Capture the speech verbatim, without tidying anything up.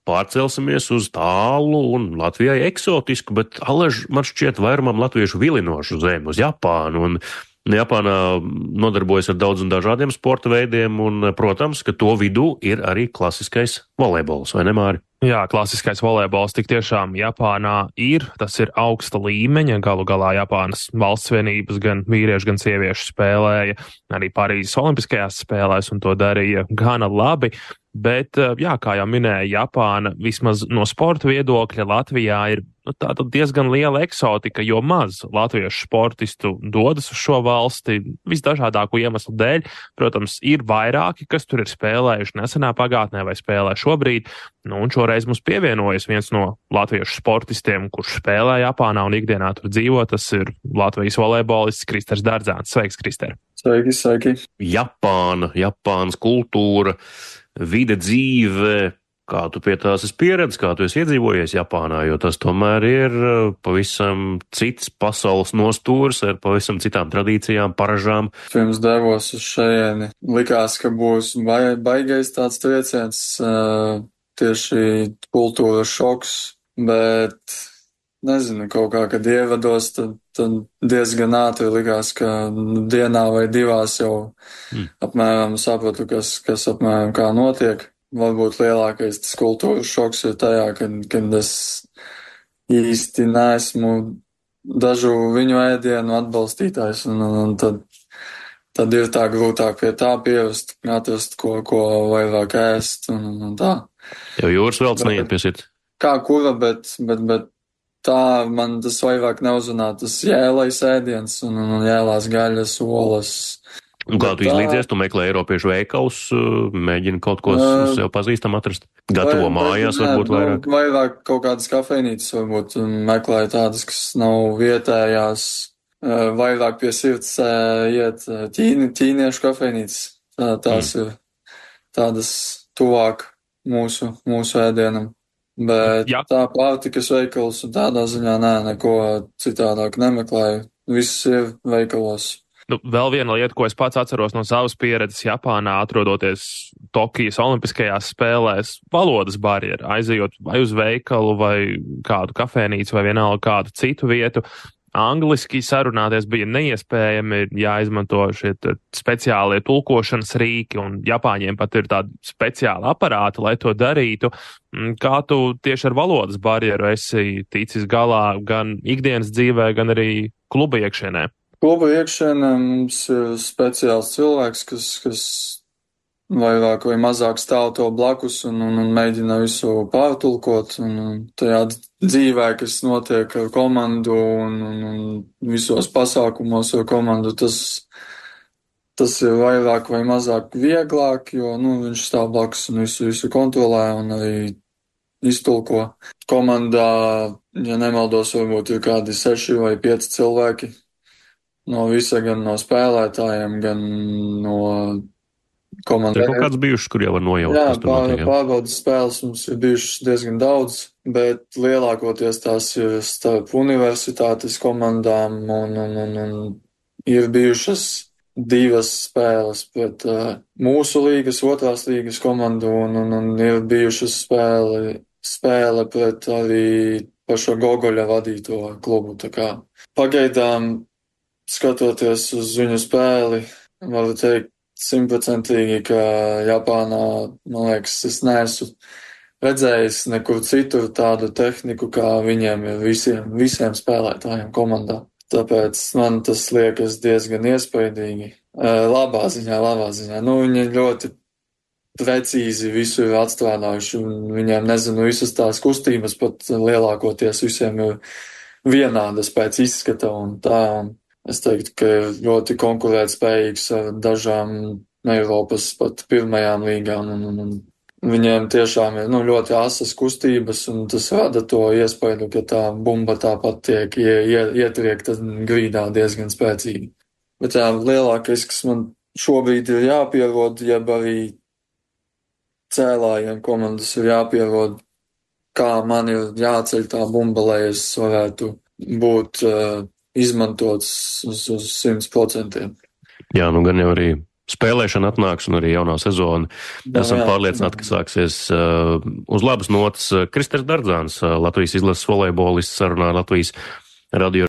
pārcelsimies uz tālu un Latvijai eksotisku, bet alaž man šķiet vairumam latviešu vilinošu zemi, uz Japānu. Un Japānā nodarbojas ar daudz un dažādiem sporta veidiem, un, protams, ka to vidū ir arī klasiskais volejbols, vai ne, Māri? Jā, klasiskais volejbols tik tiešām Japānā ir. Tas ir augsta līmeņa. Galu galā Japānas valsts vienības gan vīriešu, gan sieviešu spēlēja arī Parīzes olimpiskajās spēlēs, un to darīja gana labi. Bet, jā, kā jau minēja, Japāna vismaz no sporta viedokļa Latvijā ir nu, tāda diezgan liela eksotika, jo maz latviešu sportistu dodas uz šo valsti visdažādāko iemeslu dēļ. Protams, ir vairāki, kas tur ir spēlējuši nesenā pagātnē vai spēlē šobrīd. Nu, un šoreiz mums pievienojas viens no latviešu sportistiem, kurš spēlē Japānā un ikdienā tur dzīvo. Tas ir Latvijas volejbolists Kristers Dardzāns. Sveiks, Krister! Sveiki, sveiki! Japāna, Japānas kultūra, vide, dzīve. Kā tu pie tās esi pieredzis, kā tu esi iedzīvojies Japānā, jo tas tomēr ir pavisam cits pasaules nostūrs ar pavisam citām tradīcijām, paražām. Pirms devos uz šajieni, likās, ka būs baigais tāds trieciens, tieši kultūras šoks, bet nezinu, kaut kā, kad ievados, tad, tad diezgan ātri likās, ka dienā vai divās jau mm. apmēram sapratu, kas, kas apmēram kā notiek. Varbūt lielākais tas kultūras šoks ir tajā, kad, kad es īsti neesmu dažu viņu ēdienu atbalstītājs, un, un, un tad, tad ir tā grūtāk pie tā pierast, atrast, ko, ko vairāk ēst, un, un tā. Jau jūras velts neiet pie sirds. Kā kura, bet, bet, bet tā man tas vairāk neuzrunā, tas jēlais ēdiens, un, un jēlās gaļas, olas. Un kā tu izlīdzies, tu meklē Eiropiešu veikals, mēģini kaut ko uh, sev pazīstam atrast? Gatavo vai, mājās nē, varbūt vairāk? Nu, vairāk kaut kādas kafejnītes varbūt meklēju tādas, kas nav vietējās, vairāk pie sirds iet ķīni, ķīniešu kafejnītes. Tā, tās mm. ir tādas tuvāk mūsu, mūsu ēdienam. Bet Jā. tā pārtikas veikals un tādā ziņā nē, neko citādāk nemeklēju. Viss ir veikalos. Nu, vēl viena lieta, ko es pats atceros no savas pieredzes Japānā, atrodoties Tokijas olimpiskajās spēlēs, valodas barjera, aizejot vai uz veikalu, vai kādu kafēnīcu, vai vienalga kādu citu vietu. Angliski sarunāties bija neiespējami, jāizmanto šie speciālie tulkošanas rīki, un Japāņiem pat ir tādi speciāli aparāti, lai to darītu. Kā tu tieši ar valodas barjeru esi ticis galā gan ikdienas dzīvē, gan arī kluba iekšienē? Kluba iekšienē mums ir speciāls cilvēks, kas, kas vairāk vai mazāk stāv to blakus un, un, un mēģina visu pārtulkot. Un, un tajā dzīvē, kas notiek ar komandu un, un, un visos pasākumos ar komandu, tas, tas ir vairāk vai mazāk vieglāk, jo nu, viņš stāv blakus un visu, visu kontrolē un arī iztulko. Komandā, ja nemaldos, varbūt ir kādi seši vai pieci cilvēki. No visa, gan no spēlētājiem, gan no komandām. Ir kaut kāds bijušas, kur jau var nojaust, jā, kas tur notiek. Jā, pārbaudas spēles mums ir bijušas diezgan daudz, bet lielākoties tās ir starp universitātes komandām un, un, un, un ir bijušas divas spēles pret uh, mūsu līgas, otrās līgas komandu un, un, un ir bijušas spēle, spēle pret arī pašo Gogoļa vadīto klubu. Tā kā pagaidām skatoties uz viņu spēli, varu teikt simtprocentīgi, ka Japānā, man liekas, es neesmu redzējis nekur citur tādu tehniku, kā viņiem ir visiem, visiem spēlētājiem komandā. Tāpēc man tas liekas diezgan iespaidīgi. Labā ziņā, labā ziņā. Nu, viņi ļoti precīzi visu ir atstrādājuši, un viņiem, nezinu, visas tās kustības pat lielākoties visiem ir vienādas pēc izskata un tā. Un es teiktu, ka ir ļoti konkurētspējīgs ar dažām Eiropas pat pirmajām līgām, un, un, un viņiem tiešām ir nu, ļoti asas kustības, un tas rada to iespēju, ka tā bumba tāpat tiek ietriekta grīdā diezgan spēcīgi. Bet jā, lielākais, kas man šobrīd ir jāpierod, jeb arī cēlājiem komandas ir jāpierod, kā man ir jāceļ tā bumba, lai es varētu būt uh, izmantots uz, uz simt procentiem. Jā, nu gan jau arī spēlēšana atnāks un arī jaunā sezona. Jā, Esam jā, pārliecināti, ka sāksies uh, uz labas notas. Kristers Dardzāns, uh, Latvijas izlases volejbolists, sarunā Latvijas radio